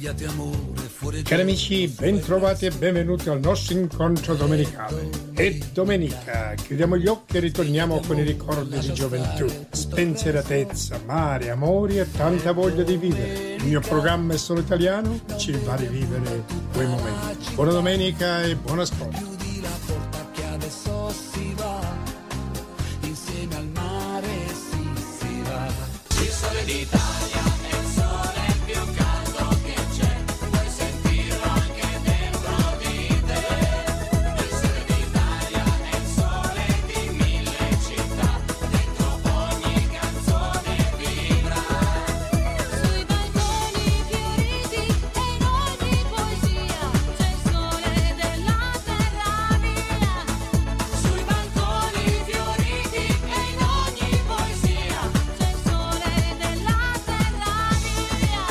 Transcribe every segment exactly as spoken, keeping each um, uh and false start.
Studiate amore fuori. Cari amici, ben trovati e benvenuti al nostro incontro domenicale. È domenica, chiudiamo gli occhi e ritorniamo con i ricordi di gioventù, spensieratezza, mare, amori e tanta voglia di vivere. Il mio programma è solo italiano, ci fa rivivere quei momenti. Buona domenica e buon ascolto. Chiudi la porta che adesso si va, insieme al mare si, si va. Il sole d'Italia è il sole più caldo che c'è, puoi sentirlo anche dentro di te. Il sole d'Italia è il sole di mille città, dentro ogni canzone vibra. Sui balconi fioriti e in ogni poesia c'è il sole della terra mia. Sui balconi fioriti e in ogni poesia C'è il sole della terra mia.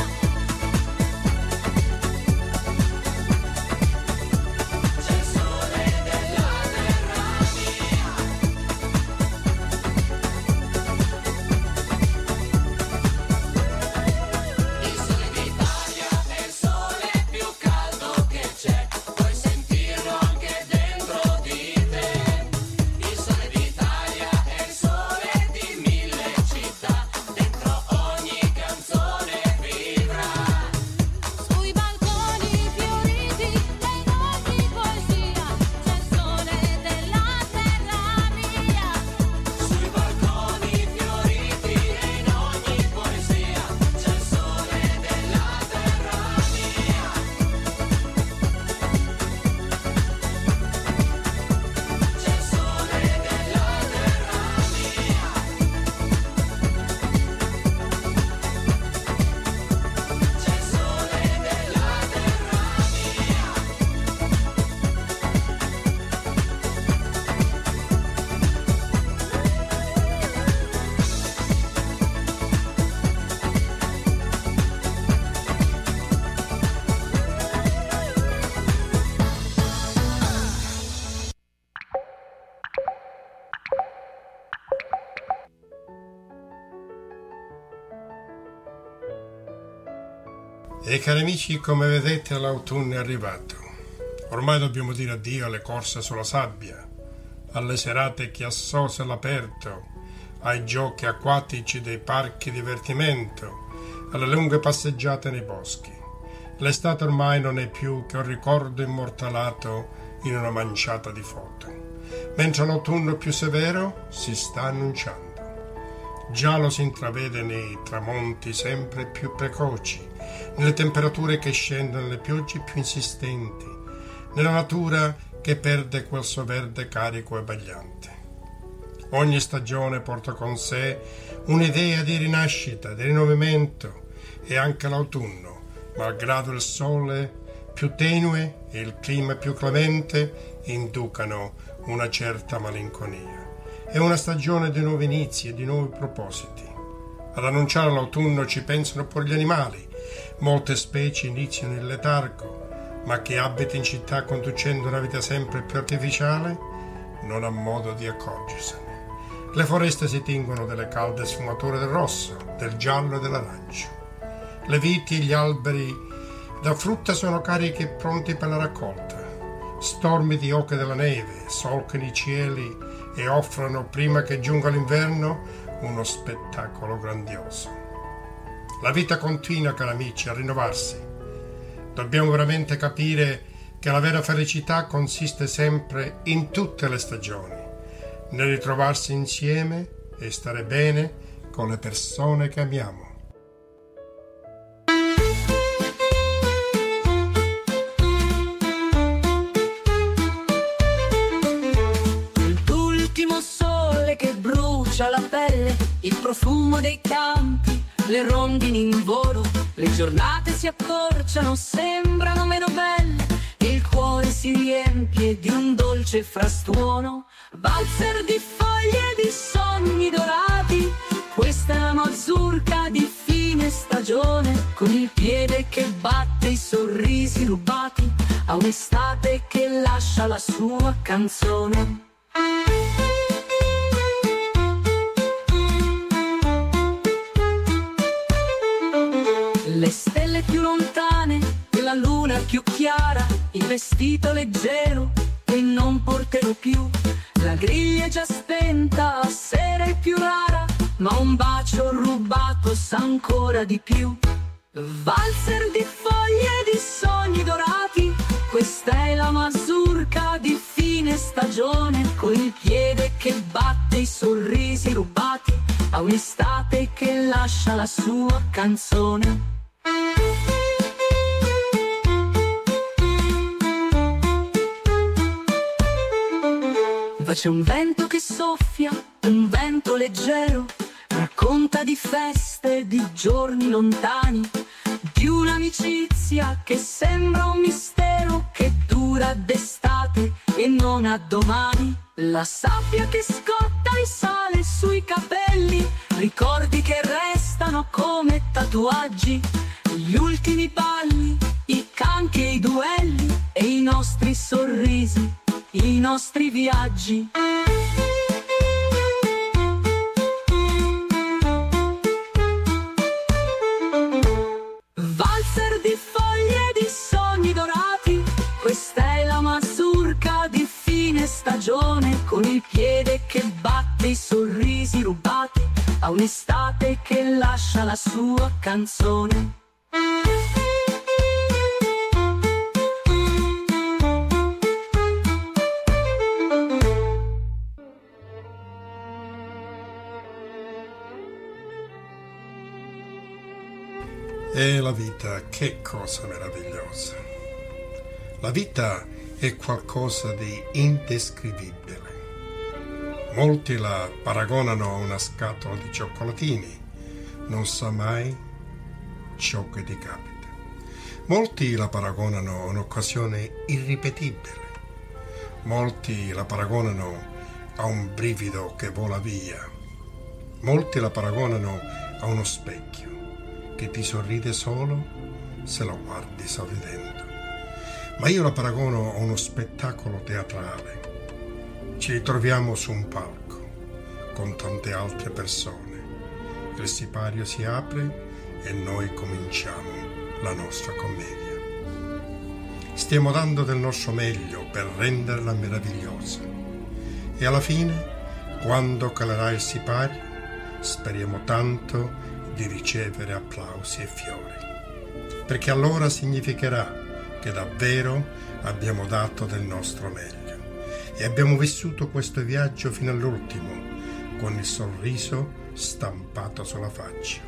c'è il sole della terra mia. Il sole d'Italia è il sole più caldo che c'è, puoi sentirlo anche dentro di te. Il sole d'Italia è il sole di mille città, dentro ogni canzone vibra. Sui balconi fioriti e in ogni poesia c'è il sole della terra mia. Sui balconi fioriti e in ogni poesia c'è il sole della terra mia. C'è il sole della terra mia. C'è il sole della terra E cari amici, come vedete l'autunno è arrivato. Ormai dobbiamo dire addio alle corse sulla sabbia, alle serate chiassose all'aperto, ai giochi acquatici dei parchi divertimento, alle lunghe passeggiate nei boschi. L'estate ormai non è più che un ricordo immortalato in una manciata di foto, mentre l'autunno più severo si sta annunciando. Già lo si intravede nei tramonti sempre più precoci, nelle temperature che scendono, nelle piogge più insistenti, nella natura che perde quel suo verde carico e abbagliante. Ogni stagione porta con sé un'idea di rinascita, di rinnovamento, e anche l'autunno, malgrado il sole più tenue e il clima più clemente, inducano una certa malinconia. È una stagione di nuovi inizi e di nuovi propositi. Ad annunciare l'autunno ci pensano pure gli animali. Molte specie iniziano il letargo, ma chi abita in città conducendo una vita sempre più artificiale non ha modo di accorgersene. Le foreste si tingono delle calde sfumature del rosso, del giallo e dell'arancio. Le viti e gli alberi da frutta sono carichi e pronti per la raccolta. Stormi di oche della neve solcano i cieli e offrono, prima che giunga l'inverno, uno spettacolo grandioso. La vita continua, cari amici, a rinnovarsi. Dobbiamo veramente capire che la vera felicità consiste sempre in tutte le stagioni, nel ritrovarsi insieme e stare bene con le persone che amiamo. L'ultimo sole che brucia la pelle, il profumo dei campi, le rondini in volo, le giornate si accorciano, sembrano meno belle, e il cuore si riempie di un dolce frastuono, valzer di foglie e di sogni dorati. Questa è la mazzurca di fine stagione, con il piede che batte i sorrisi rubati a un'estate che lascia la sua canzone. Le stelle più lontane la luna più chiara, il vestito leggero che non porterò più. La griglia è già spenta, sera è più rara, ma un bacio rubato sa ancora di più. Valzer di foglie di sogni dorati, questa è la mazurka di fine stagione, con il piede che batte i sorrisi rubati a un'estate che lascia la sua canzone. C'è un vento che soffia, un vento leggero, racconta di feste, di giorni lontani, di un'amicizia che sembra un mistero, che dura d'estate e non a domani. La sabbia che scotta e sale sui capelli, ricordi che restano come tatuaggi, gli ultimi balli, i canti e i duelli, e i nostri sorrisi, i nostri viaggi. Valzer di foglie di sogni dorati, questa è la mazurka di fine stagione, con il piede che batte i sorrisi rubati a un'estate che lascia la sua canzone. E la vita, che cosa meravigliosa! La vita è qualcosa di indescrivibile. Molti la paragonano a una scatola di cioccolatini, non sa mai ciò che ti capita. Molti la paragonano a un'occasione irripetibile. Molti la paragonano a un brivido che vola via. Molti la paragonano a uno specchio che ti sorride solo se lo guardi sorridendo. Ma io la paragono a uno spettacolo teatrale. Ci ritroviamo su un palco con tante altre persone. Il sipario si apre e noi cominciamo la nostra commedia. Stiamo dando del nostro meglio per renderla meravigliosa. E alla fine, quando calerà il sipario, speriamo tanto di ricevere applausi e fiori, perché allora significherà che davvero abbiamo dato del nostro meglio e abbiamo vissuto questo viaggio fino all'ultimo con il sorriso stampato sulla faccia.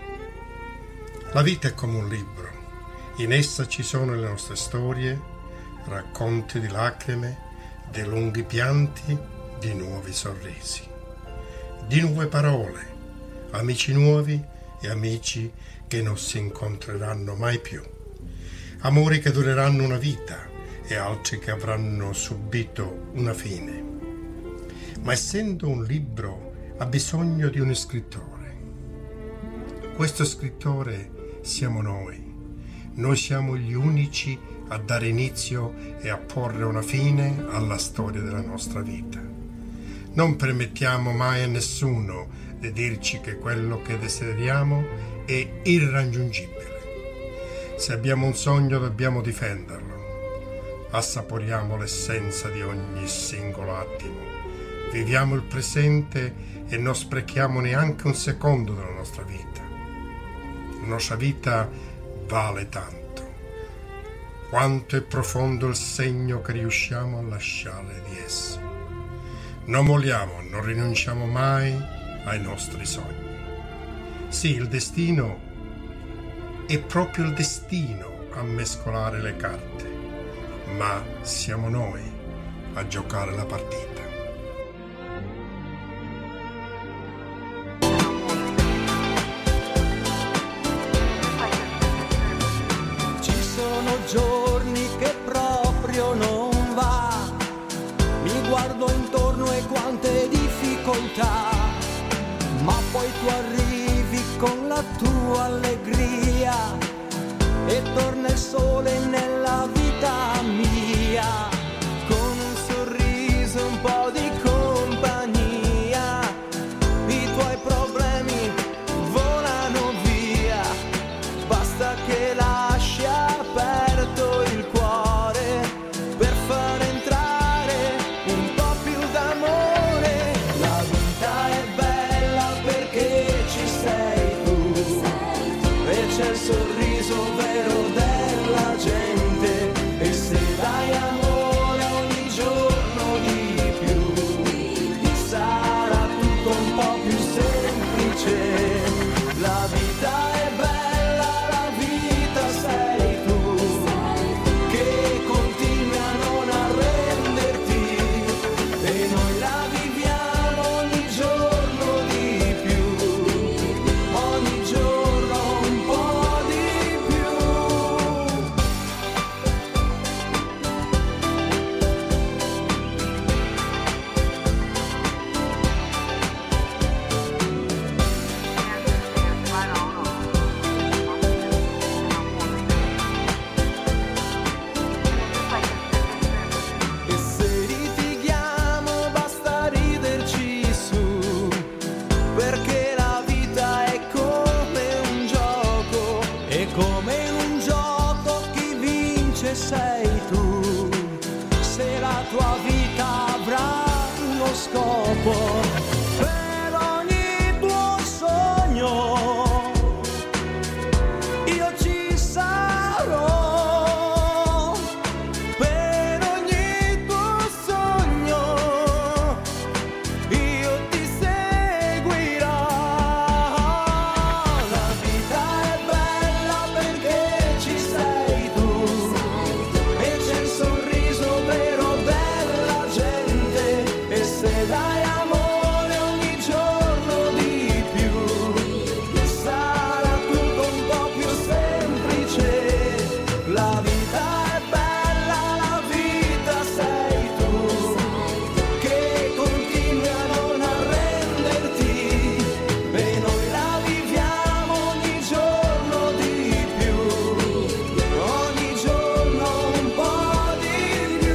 La vita è come un libro, in essa ci sono le nostre storie, racconti di lacrime, di lunghi pianti, di nuovi sorrisi, di nuove parole, amici nuovi e amici che non si incontreranno mai più, amori che dureranno una vita e altri che avranno subito una fine. Ma essendo un libro ha bisogno di uno scrittore. Questo scrittore siamo noi. Noi siamo gli unici a dare inizio e a porre una fine alla storia della nostra vita. Non permettiamo mai a nessuno di dirci che quello che desideriamo è irraggiungibile. Se abbiamo un sogno dobbiamo difenderlo. Assaporiamo l'essenza di ogni singolo attimo. Viviamo il presente e non sprechiamo neanche un secondo della nostra vita. La nostra vita vale tanto. Quanto è profondo il segno che riusciamo a lasciare di esso. Non molliamo, non rinunciamo mai ai nostri sogni. Sì, il destino è proprio il destino a mescolare le carte, ma siamo noi a giocare la partita. Ci sono giorni che proprio non va, mi guardo intorno e quante difficoltà. Ma poi tu arrivi con la tua allegria e torna il sole nella vita mia, con un sorriso, un po' di compagnia, i tuoi problemi volano via, basta che lasci aperto c'è il sorriso vero della gente, e se dai amore ogni giorno di più, sarà tutto un po' più semplice. La vita è bella, la vita sei tu, che continui a non arrenderti, e noi la viviamo ogni giorno di più, ogni giorno un po' di più. E se litighiamo basta riderci su, perché la vita è come un gioco, e come in un gioco chi vince sei tu. Se la tua vita avrà uno scopo, per ogni tuo sogno io ci sarò, per ogni tuo sogno io ti seguirò. La vita è bella perché ci sei tu, e c'è il sorriso vero della gente, e se dai amore ogni giorno di più, sarà tutto un po' più semplice. La vita è bella, la vita sei tu, che continui a non arrenderti, e noi la viviamo ogni giorno di più, ogni giorno un po' di più.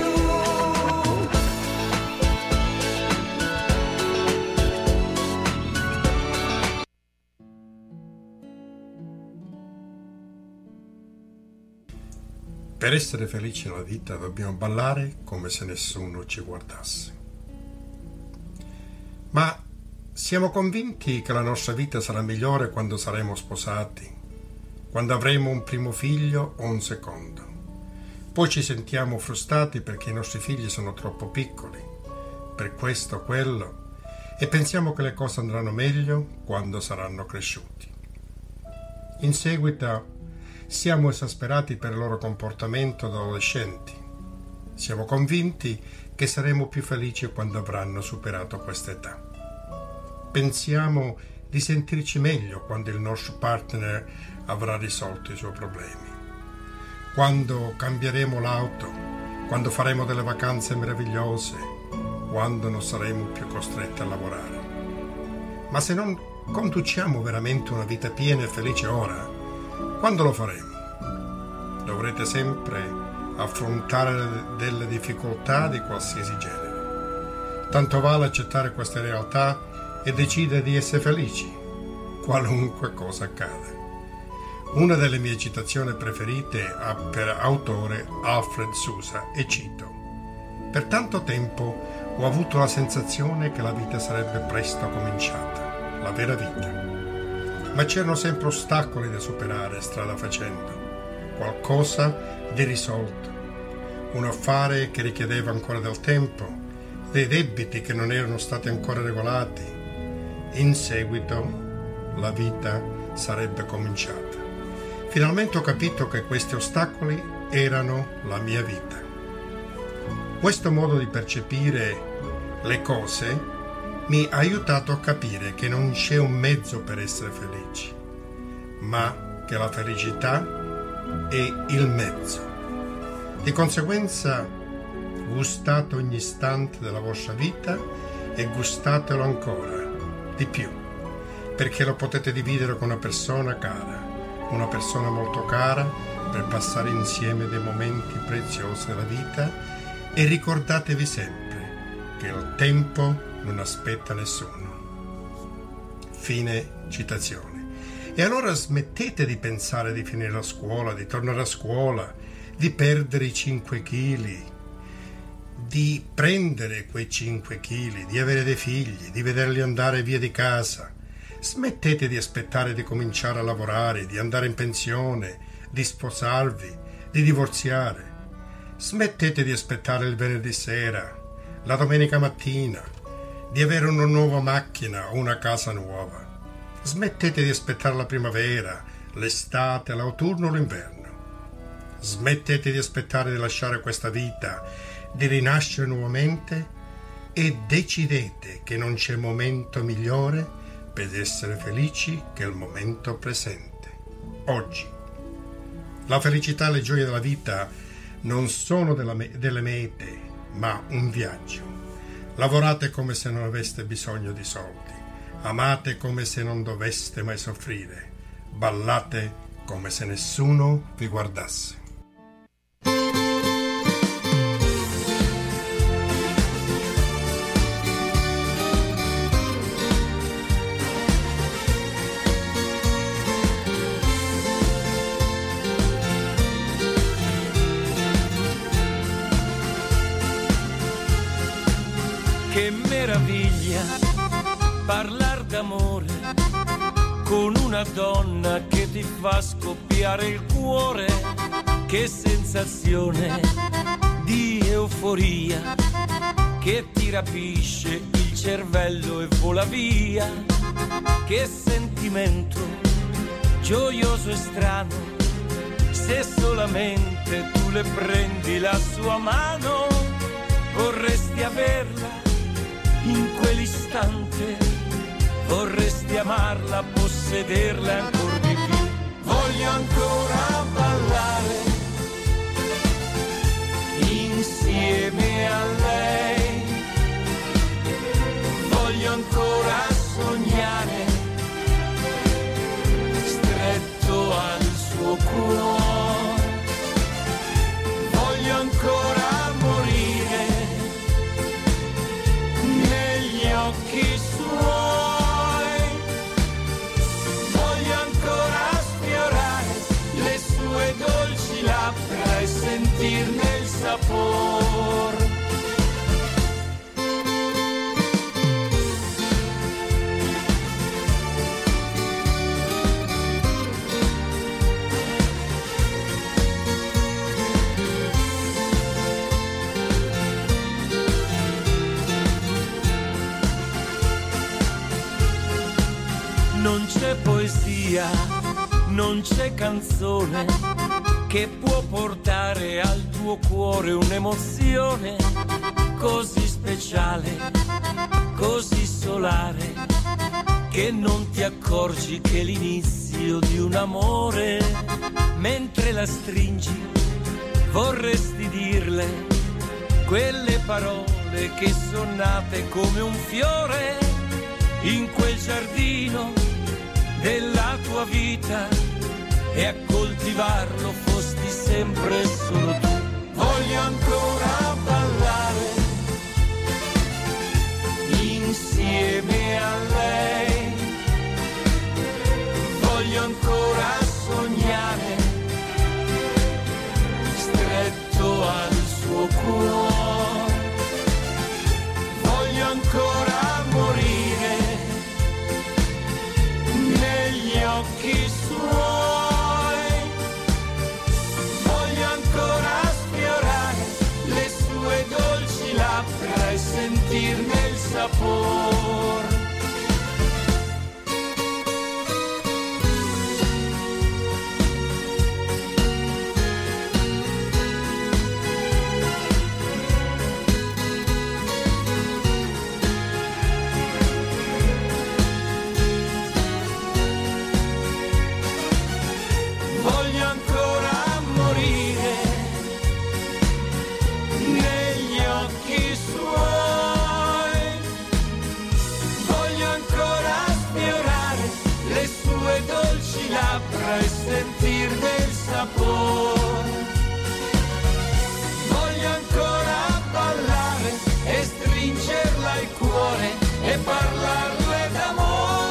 Per essere felici nella vita dobbiamo ballare come se nessuno ci guardasse. Ma siamo convinti che la nostra vita sarà migliore quando saremo sposati, quando avremo un primo figlio o un secondo. Poi ci sentiamo frustrati perché i nostri figli sono troppo piccoli, per questo o quello, e pensiamo che le cose andranno meglio quando saranno cresciuti. In seguito siamo esasperati per il loro comportamento da adolescenti. Siamo convinti che saremo più felici quando avranno superato questa età. Pensiamo di sentirci meglio quando il nostro partner avrà risolto i suoi problemi, quando cambieremo l'auto, quando faremo delle vacanze meravigliose, quando non saremo più costretti a lavorare. Ma se non conduciamo veramente una vita piena e felice ora, quando lo faremo? Dovrete sempre affrontare delle difficoltà di qualsiasi genere. Tanto vale accettare queste realtà e decidere di essere felici, qualunque cosa accada. Una delle mie citazioni preferite ha per autore Alfred Sousa, e cito: per tanto tempo ho avuto la sensazione che la vita sarebbe presto cominciata, la vera vita. Ma c'erano sempre ostacoli da superare strada facendo, qualcosa di risolto, un affare che richiedeva ancora del tempo, dei debiti che non erano stati ancora regolati. In seguito la vita sarebbe cominciata. Finalmente ho capito che questi ostacoli erano la mia vita. Questo modo di percepire le cose mi ha aiutato a capire che non c'è un mezzo per essere felici, ma che la felicità è il mezzo. Di conseguenza, gustate ogni istante della vostra vita e gustatelo ancora di più, perché lo potete dividere con una persona cara, una persona molto cara, per passare insieme dei momenti preziosi della vita, e ricordatevi sempre che il tempo non aspetta nessuno. Fine citazione. E allora smettete di pensare di finire la scuola, di tornare a scuola, di perdere i cinque chili, di prendere quei cinque chili, di avere dei figli, di vederli andare via di casa. Smettete di aspettare di cominciare a lavorare, di andare in pensione, di sposarvi, di divorziare. Smettete di aspettare il venerdì sera, la domenica mattina, di avere una nuova macchina o una casa nuova. Smettete di aspettare la primavera, l'estate, l'autunno o l'inverno. Smettete di aspettare di lasciare questa vita, di rinascere nuovamente e decidete che non c'è momento migliore per essere felici che il momento presente, oggi. La felicità e le gioie della vita non sono della me- delle mete, ma un viaggio. Lavorate come se non aveste bisogno di soldi. Amate come se non doveste mai soffrire. Ballate come se nessuno vi guardasse. Che meraviglia parlar d'amore con una donna che ti fa scoppiare il cuore. Che sensazione di euforia che ti rapisce il cervello e vola via. Che sentimento gioioso e strano, se solamente tu le prendi la sua mano. Vorresti averla in quell'istante, vorresti amarla, possederla ancora di più. Voglio ancora ballare insieme a lei, voglio ancora sognare stretto al suo cuore, voglio ancora morire negli occhi suoi, voglio ancora sfiorare le sue dolci labbra e sentirne il sapore. Non c'è poesia, non c'è canzone che può portare al tuo cuore un'emozione così speciale, così solare, che non ti accorgi che è l'inizio di un amore. Mentre la stringi vorresti dirle quelle parole che son nate come un fiore in quel giardino della tua vita, e a coltivarlo fosti sempre solo tu. Voglio ancora ballare insieme a lei, voglio ancora sognare stretto al suo cuore, voglio ancora morire negli occhi suoi, voglio ancora sfiorare le sue dolci labbra e sentirne il sapore. Voglio ancora morire negli occhi suoi, voglio ancora sfiorare le sue dolci labbra e sentirne il sapore, voglio ancora ballare e stringerla al cuore e parlarle d'amore.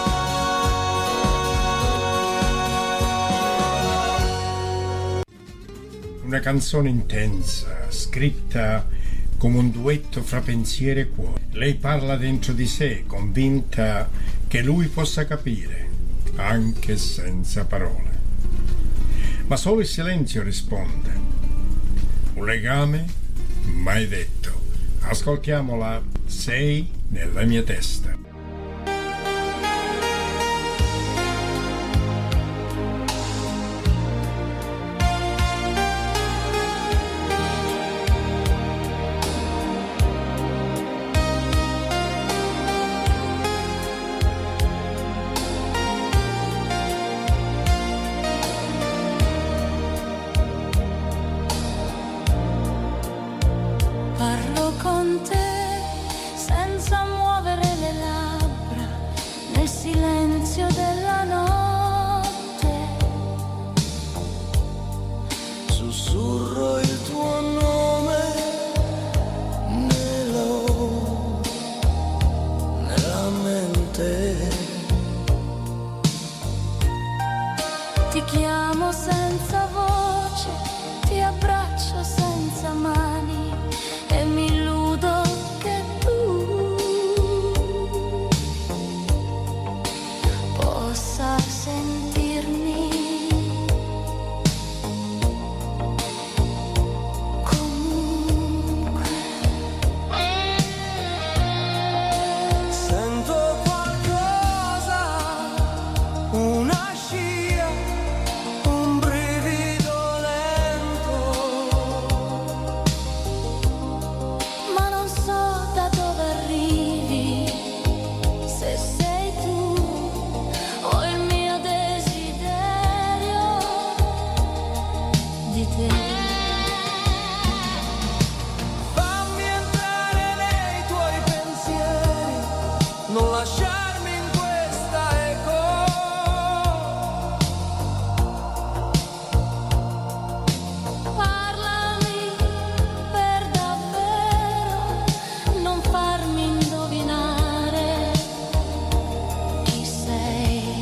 Una canzone intensa, scritta come un duetto fra pensieri e cuore. Lei parla dentro di sé, convinta che lui possa capire, anche senza parole. Ma solo il silenzio risponde. Un legame mai detto. Ascoltiamola. Sei nella mia testa. Parlo con te senza muovere le labbra nel silenzio della notte. Sussurro il tuo nome nella, nella mente. Ti chiamo senza voce, ti abbraccio senza mani e mi illudo che tu possa sentirmi comunque. Sento qualcosa, una scia, un brivido lento. Ma non so da dove arrivi, se sei tu o il mio desiderio di te. Fammi entrare nei tuoi pensieri, non lasciarmi in questa eco. Parlami per davvero, non farmi indovinare chi sei.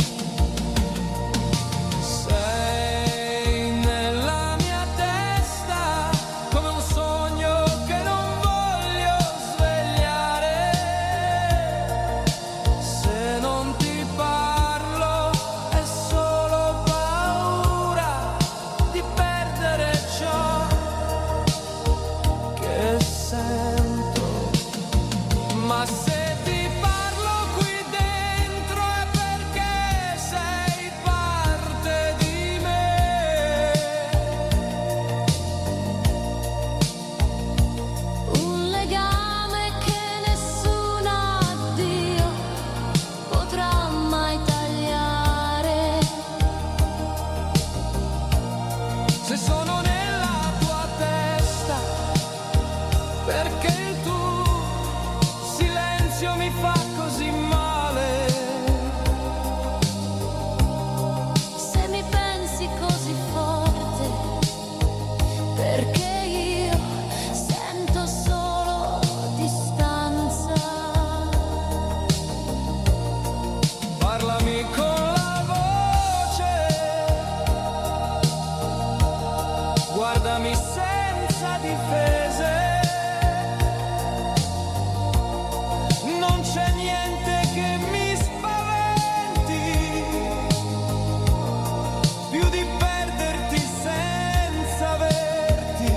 Sei nella mia testa come un sogno che non voglio svegliare. Se non ti parlo è solo paura di perdere ciò che sento. Ma se ti parlo qui dentro è perché sei parte di me. Un legame che nessun addio potrà mai tagliare. Se sono nella tua testa, perché il tuo silenzio mi fa così male. Se mi pensi così forte, perché io sento solo distanza. Parlami con la voce, guardami senza difese. Non c'è niente che mi spaventi più di perderti senza averti.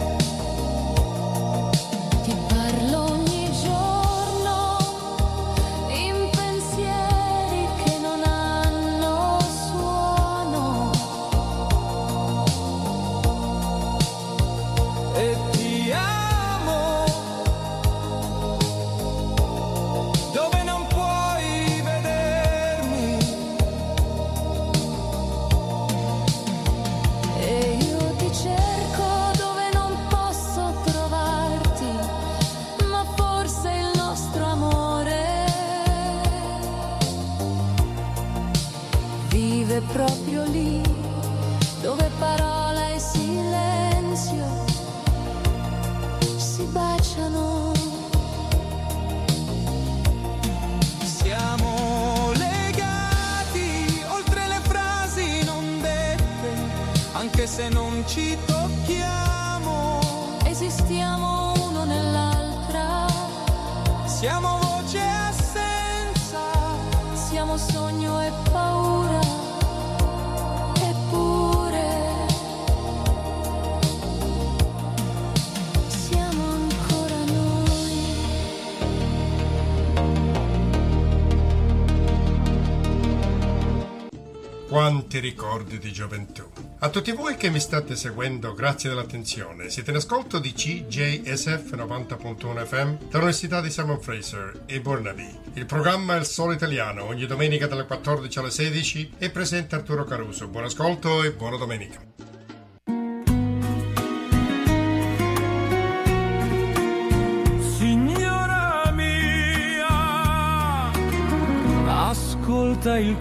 Ti parlo ogni giorno in pensieri che non hanno suono. E ti amo dove non puoi vedermi. E io ti cerco dove non posso trovarti, ma forse il nostro amore vive proprio lì, dove parola e silenzio si baciano. Siamo legati oltre le frasi non dette, anche se non ci tocchiamo. Esistiamo uno nell'altra, Siamo voce assenza sogno e paura, eppure siamo ancora noi. Quanti ricordi di gioventù. A tutti voi che mi state seguendo, grazie dell'attenzione. Siete in ascolto di C J S F novanta punto uno F M dall'Università di Simon Fraser e Burnaby. Il programma è Il Solo Italiano, ogni domenica dalle quattordici alle sedici, e presenta Arturo Caruso. Buon ascolto e buona domenica. Signora mia, ascolta il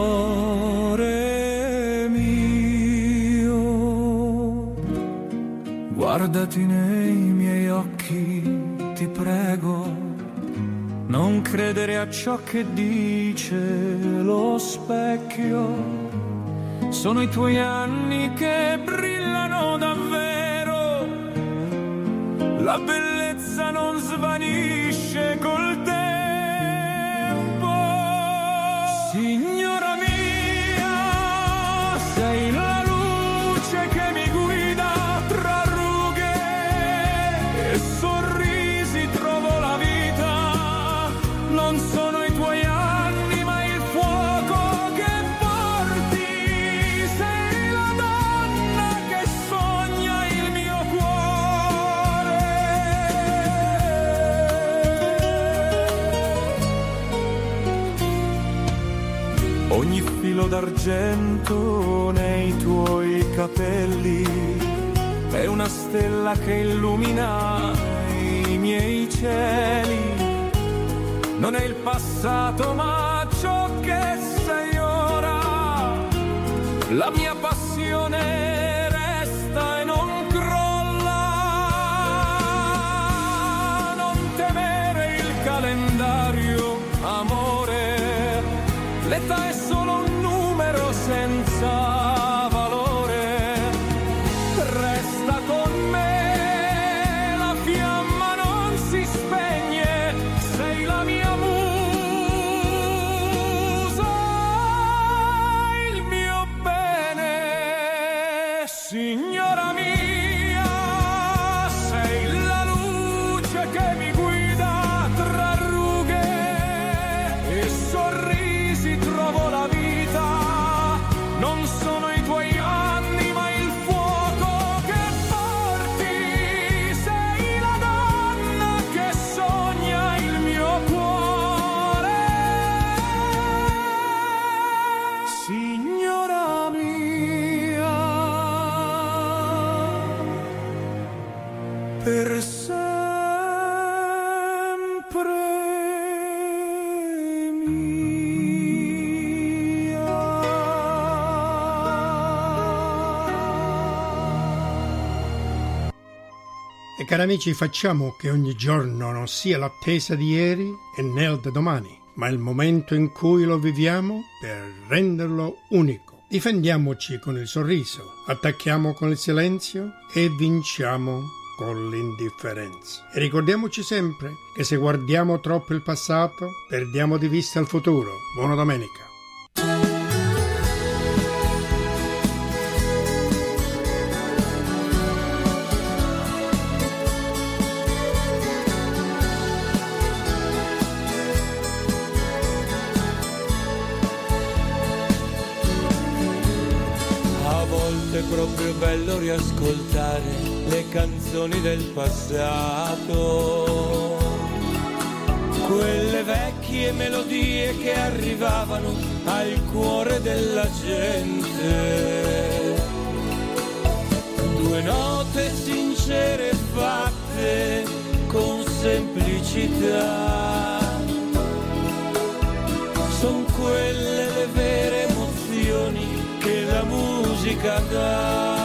cuore mio, guardati nei miei occhi, ti prego, non credere a ciò che dice lo specchio. Sono i tuoi anni che brillano davvero, la bellezza non svanisce col tempo. Signora mia, sei la luce che mi guida tra rughe e sorrisi, trovo la vita. Non sono i tuoi anni ma il fuoco che porti, sei la donna che sogna il mio cuore. Ogni filo d'argento nei tuoi capelli è una stella che illumina i miei cieli. Non è il passato ma ciò che sei ora, la mia passione resta e non crolla. Non temere il calendario, amore, l'età è solo un numero senza valore. Resta con me, la fiamma non si spegne, sei la mia musa, il mio bene. Signora mia, sei la luce che mi guida tra rughe e sorrisi, trovo la vita. Non sono i tuoi anni ma il fuoco che porti, sei la donna che sogna il mio cuore. Signora mia, per sempre E cari amici, facciamo che ogni giorno non sia l'attesa di ieri e né il domani, ma il momento in cui lo viviamo per renderlo unico. Difendiamoci con il sorriso, attacchiamo con il silenzio e vinciamo con l'indifferenza. E ricordiamoci sempre che se guardiamo troppo il passato, perdiamo di vista il futuro. Buona domenica. è proprio bello riascoltare le canzoni del passato, quelle vecchie melodie che arrivavano al cuore della gente, due note sincere fatte con semplicità, son quelle le vere emozioni che la musica dà.